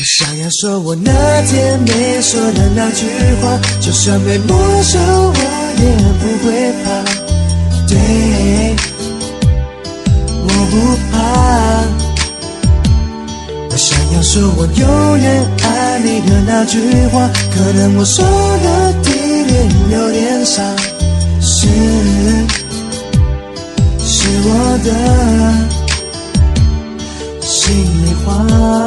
想要说我那天没说的那句话，就算被没收我也不会怕。对，我不怕。我想要说我永远爱你的那句话，可能我说的地点有点傻，是我的心里话。